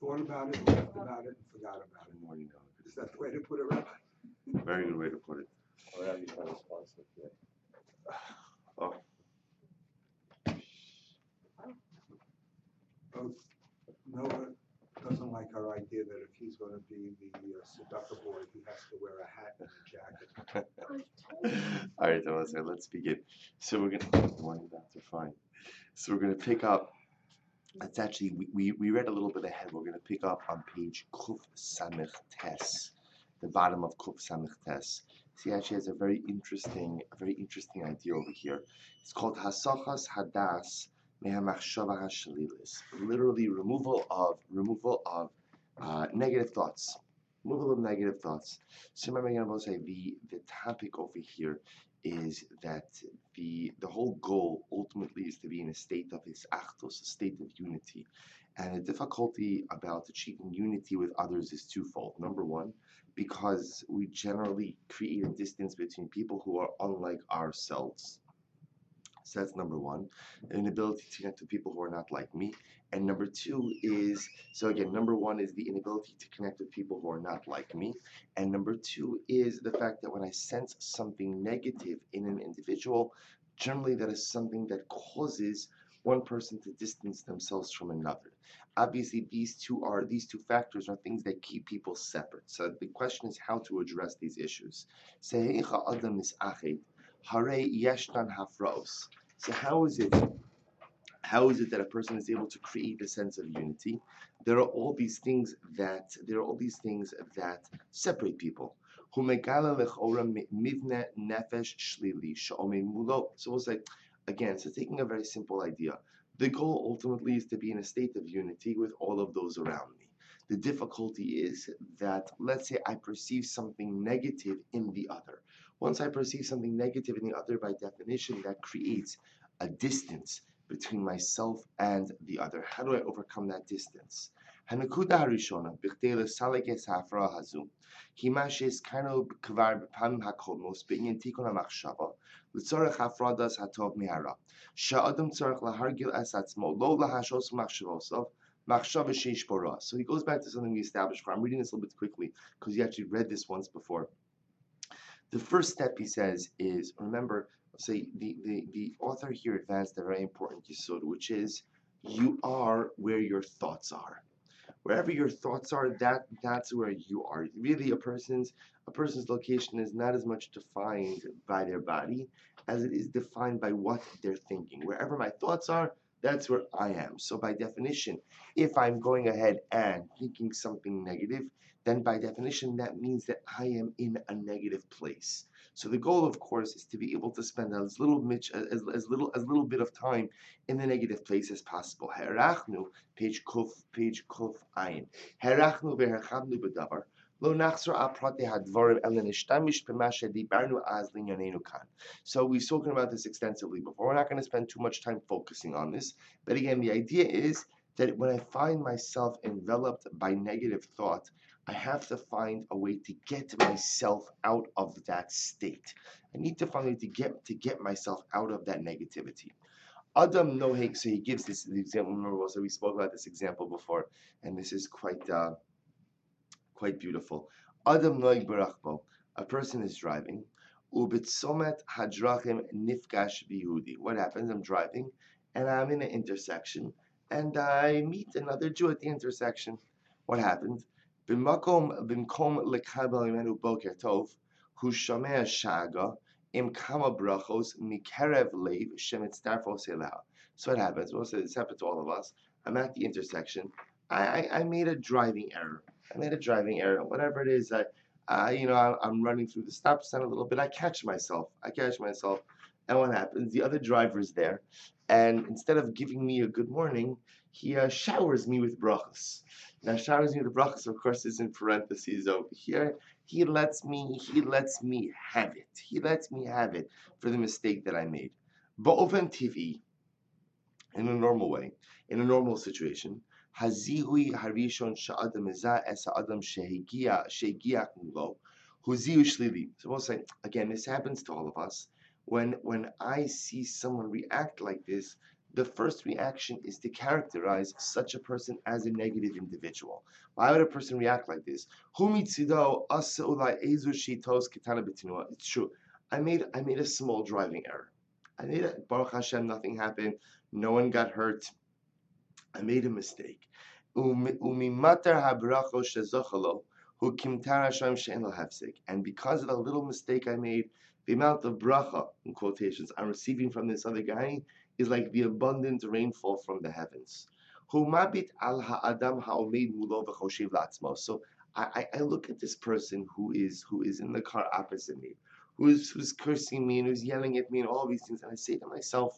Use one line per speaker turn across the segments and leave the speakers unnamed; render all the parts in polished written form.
thought about it, left about it, and forgot about it.
The more you know.
Is that the way to put it, Rabbi?
Very good way to put it.
Whatever you want to sponsor today.
Oh,
Oh, Noah doesn't like our idea that if he's going to be the seductor boy, he has to wear a hat and a jacket.
all right, so let's begin. So we're gonna. The morning baths are fine. So we're gonna pick up. It's actually we read a little bit ahead. We're gonna pick up on page Kuf Samich Tes, the bottom of Kuf Samich Tes. See, actually has a very interesting idea over here. It's called Hasachas Hadas Mehamachshava Hashalilis. Literally removal of negative thoughts. Removal of negative thoughts. So remember, I'm going to say the topic over here is that the whole goal ultimately is to be in a state of isachtos, a state of unity. And the difficulty about achieving unity with others is twofold. Number one, because we generally create a distance between people who are unlike ourselves. So that's number one, an inability to connect with people who are not like me. And number two is, so again, number one is the inability to connect with people who are not like me. And number two is the fact that when I sense something negative in an individual, generally that is something that causes one person to distance themselves from another. Obviously, these two factors are things that keep people separate. So the question is how to address these issues. Sehecha adam is ached, hare yeshtan hafraos. So how is it that a person is able to create a sense of unity? There are all these things that separate people. So we'll say again, so taking a very simple idea. The goal ultimately is to be in a state of unity with all of those around me. The difficulty is that, let's say I perceive something negative in the other. Once I perceive something negative in the other, by definition, that creates a distance between myself and the other. How do I overcome that distance? הנקודה הראשונה, בכדי לסלק את ההפרעה הזו, היא מה שהזכרנו כבר בפעמים הקודמות בעניין תיקון המחשבה, לצורך הפרדת הטוב מהרע, שהאדם צריך להרגיל את עצמו, לא להשוש מחשבותיו, מחשבה שיש בו רע. So he goes back to something we established before. I'm reading this a little bit quickly because you actually read this once before. The first step, he says, is, remember, say the author here advanced a very important yesod, which is you are where your thoughts are. Wherever your thoughts are, that's where you are. Really, a person's location is not as much defined by their body as it is defined by what they're thinking. Wherever my thoughts are, that's where I am. So by definition, if I'm going ahead and thinking something negative, then by definition that means that I am in a negative place. So the goal, of course, is to be able to spend as little bit of time in the negative place as possible. Herachnu, page kuf ayin. Herachnu veherchamnu b'davar. Lo nachzor al prate hadvarim ela nishtamish b'ma shedibarnu az linyanenu kan. So we've spoken about this extensively before. We're not going to spend too much time focusing on this. But again, the idea is that when I find myself enveloped by negative thought, I have to find a way to get myself out of that state. I need to find a way to get myself out of that negativity. Adam nohek, so he gives this example. Remember, also we spoke about this example before, and this is quite beautiful. Adam nohek barachbo, a person is driving. Ubitsomet hadrachim nifgash biyudi. What happens? I'm driving, and I'm in an intersection, and I meet another Jew at the intersection. What happens? במקום לקבל ממנו בוקר טוב, הוא שומע שאגה עם כמה ברכות מקרב לב שמצטרפות אליה. So what happens? Well, it's happened to all of us. I'm at the intersection. I made a driving error. Whatever it is, I'm running through the stop sign a little bit. I catch myself. And what happens? The other driver's there, and instead of giving me a good morning, he showers me with brachos. Now, showers me with brachos, of course, is in parentheses over here. He lets me have it. He lets me have it for the mistake that I made. Ba'oven TV, in a normal way, in a normal situation, hazihui harishon sha'adam eza es ha'adam shehigiach mulo, hu zihu shlili. So we'll say, again, this happens to all of us. When I see someone react like this, the first reaction is to characterize such a person as a negative individual. Why would a person react like this? It's true. I made a small driving error. Baruch Hashem, nothing happened. No one got hurt. I made a mistake. And because of the little mistake I made, the amount of bracha, in quotations, I'm receiving from this other guy is like the abundant rainfall from the heavens. So I look at this person who is in the car opposite me, who's cursing me and who's yelling at me and all these things, and I say to myself,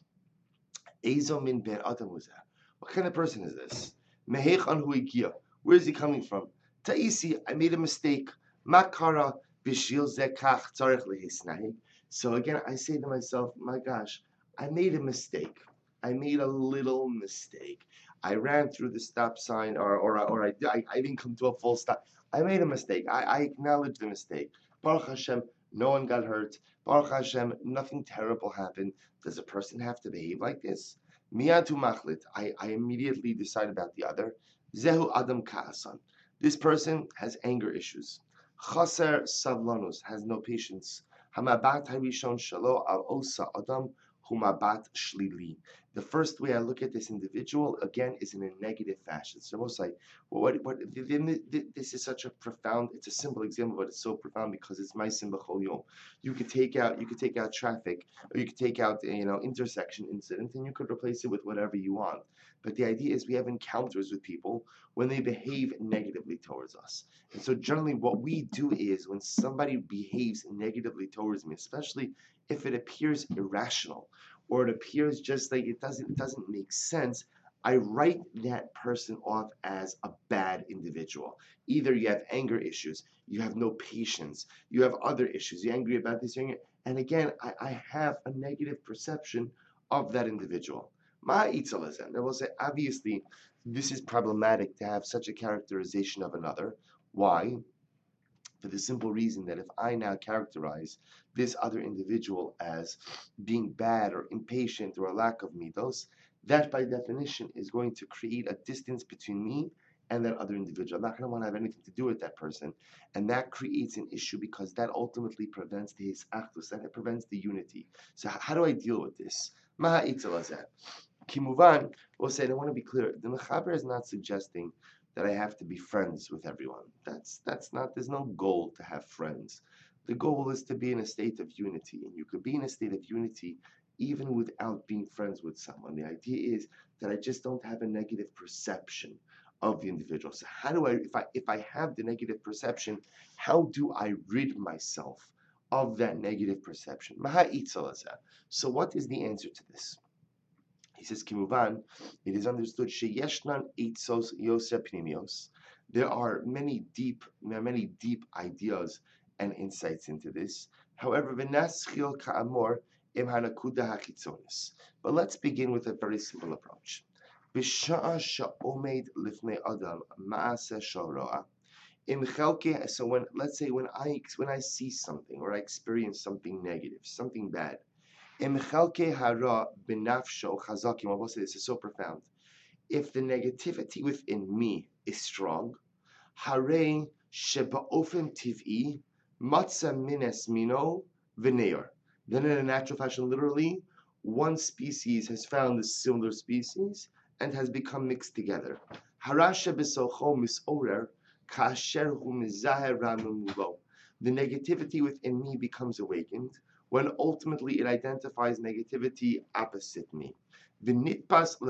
Ezo min ben adam was that? What kind of person is this? Mehechan hu igia. Where is he coming from? Taisi, I made a mistake. Makara bishil zekach tzarech lehisnahig. So again, I say to myself, my gosh, I made a mistake. I made a little mistake. I ran through the stop sign, or I didn't come to a full stop. I made a mistake. I acknowledge the mistake. Baruch Hashem, no one got hurt. Baruch Hashem, nothing terrible happened. Does a person have to behave like this? Miyatu machlit. I immediately decide about the other. Zehu adam ka'asan. This person has anger issues. Chaser savlanus, has no patience. Hamabat harishon shalo al osa adam humabat shlili. The first way I look at this individual, again, is in a negative fashion. So most like, this is such a profound, it's a simple example, but it's so profound because it's my simba chol yom. You could take out traffic, or you could take out, intersection incident, and you could replace it with whatever you want. But the idea is we have encounters with people when they behave negatively towards us. And so generally what we do is when somebody behaves negatively towards me, especially if it appears irrational, or it appears just like it doesn't make sense, I write that person off as a bad individual. Either you have anger issues, you have no patience, you have other issues, you're angry about this, and again, I have a negative perception of that individual. I will say, obviously, this is problematic to have such a characterization of another. Why? For the simple reason that if I now characterize this other individual as being bad or impatient or a lack of midos, that by definition is going to create a distance between me and that other individual. I'm not going to want to have anything to do with that person. And that creates an issue because that ultimately prevents the hisachdus, and it prevents the unity. So how do I deal with this? Kimuvan will say, I want to be clear, the Mechaber is not suggesting that I have to be friends with everyone. That's not, there's no goal to have friends. The goal is to be in a state of unity, and you could be in a state of unity even without being friends with someone. The idea is that I just don't have a negative perception of the individual. So how do if I have the negative perception, how do I rid myself of that negative perception? So what is the answer to this? He says, Kimuvan, it is understood sheyeshnan eitzos yoseh pnimios. There are many deep ideas and insights into this. However, v'naschil ka'amor im hanakuda hachitzonis. But let's begin with a very simple approach. B'sha'a sha'omed lifnei adam ma'aseh shoroa. So when I see something or I experience something negative, something bad, this is so profound. If the negativity within me is strong, then in a natural fashion, literally, one species has found a similar species and has become mixed together. The negativity within me becomes awakened when ultimately it identifies negativity opposite me. And it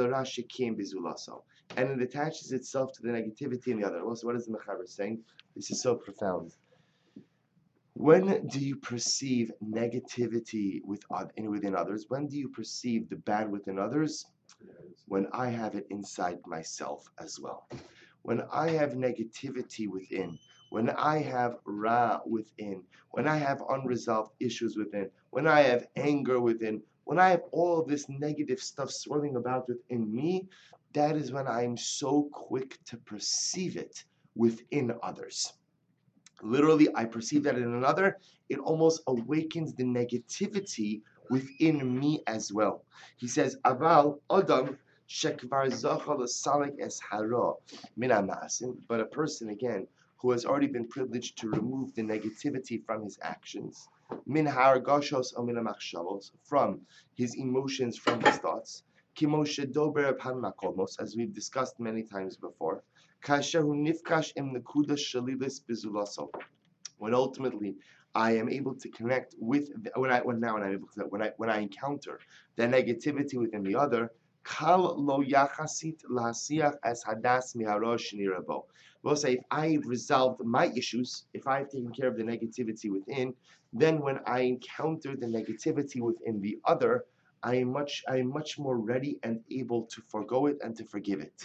attaches itself to the negativity in the other. Also, what is the Mechaber saying? This is so profound. When do you perceive negativity within others? When do you perceive the bad within others? When I have it inside myself as well. When I have negativity within, when I have ra within, when I have unresolved issues within, when I have anger within, when I have all this negative stuff swirling about within me, that is when I'm so quick to perceive it within others. Literally, I perceive that in another, it almost awakens the negativity within me as well. He says, Aval Adam Shekvar Zacha L'Salik Es Hara Min HaMa'asim, but a person again who has already been privileged to remove the negativity from his actions, Min Hargashos O Min HaMachshavos, from his emotions, from his thoughts, Kimoshe Dober Pan Makomos, as we've discussed many times before, Kasher Hu Nifkash Im Nekuda Shalilis Bizulaso, when ultimately I am able to connect with when I encounter the negativity within the other, kal lo yachasit lahasiach as hadas miharosh nirabo. We'll say if I've resolved my issues, if I've taken care of the negativity within, then when I encounter the negativity within the other, I am much more ready and able to forgo it and to forgive it.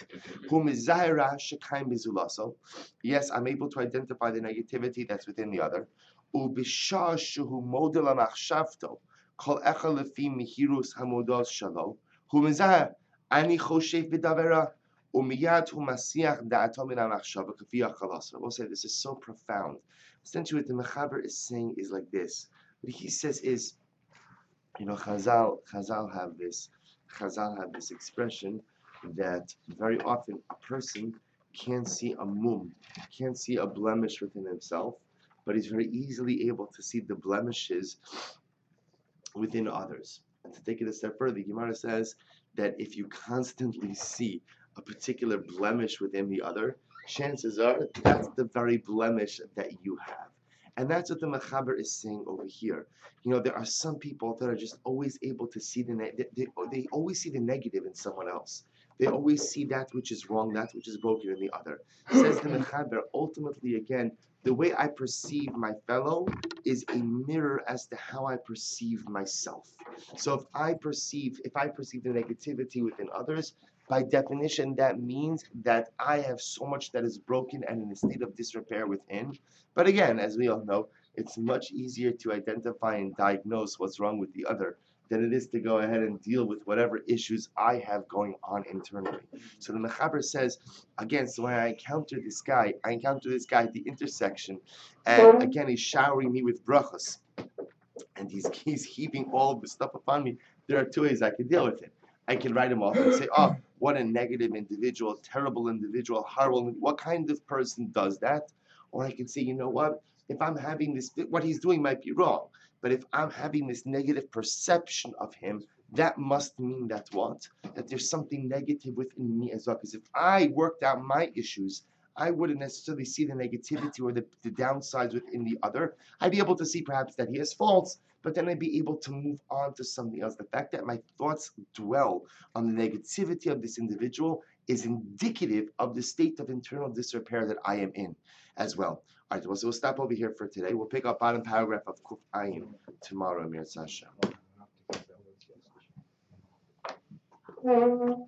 Yes, I'm able to identify the negativity that's within the other. ובשעה שהוא מודל המחשבתו, כל אחד לפי מהירוס המודל שלו, הוא מזהה, אני חושב בדברה, ומיד הוא מסיח דעתו מן המחשבה כפי החלסה. We'll say this is so profound. Essentially what the Mechaber is saying is like this. What he says is, Chazal have this expression that very often a person can't see a can't see a blemish within himself, but he's very easily able to see the blemishes within others. And to take it a step further, Gemara says that if you constantly see a particular blemish within the other, chances are that's the very blemish that you have. And that's what the Mechaber is saying over here. There are some people that are just always able to see they always see the negative in someone else. They always see that which is wrong, that which is broken in the other. Says the Mechaber, ultimately again, the way I perceive my fellow is a mirror as to how I perceive myself. So if I perceive the negativity within others, by definition, that means that I have so much that is broken and in a state of disrepair within. But again, as we all know, it's much easier to identify and diagnose what's wrong with the other than it is to go ahead and deal with whatever issues I have going on internally. So the Mechaber says, again, so when I encounter this guy at the intersection, and again, he's showering me with brachos, and he's heaping all of the stuff upon me. There are two ways I can deal with it. I can write him off and say, oh, what a negative individual, terrible individual, horrible, what kind of person does that? Or I can say, you know what, if I'm having this, what he's doing might be wrong, but if I'm having this negative perception of him, that must mean that what? That there's something negative within me as well. Because if I worked out my issues, I wouldn't necessarily see the negativity or the downsides within the other. I'd be able to see perhaps that he has faults, but then I'd be able to move on to something else. The fact that my thoughts dwell on the negativity of this individual is indicative of the state of internal disrepair that I am in as well. All right, so we'll stop over here for today. We'll pick up bottom paragraph of Kuf Ayin tomorrow, Mir Tzasha.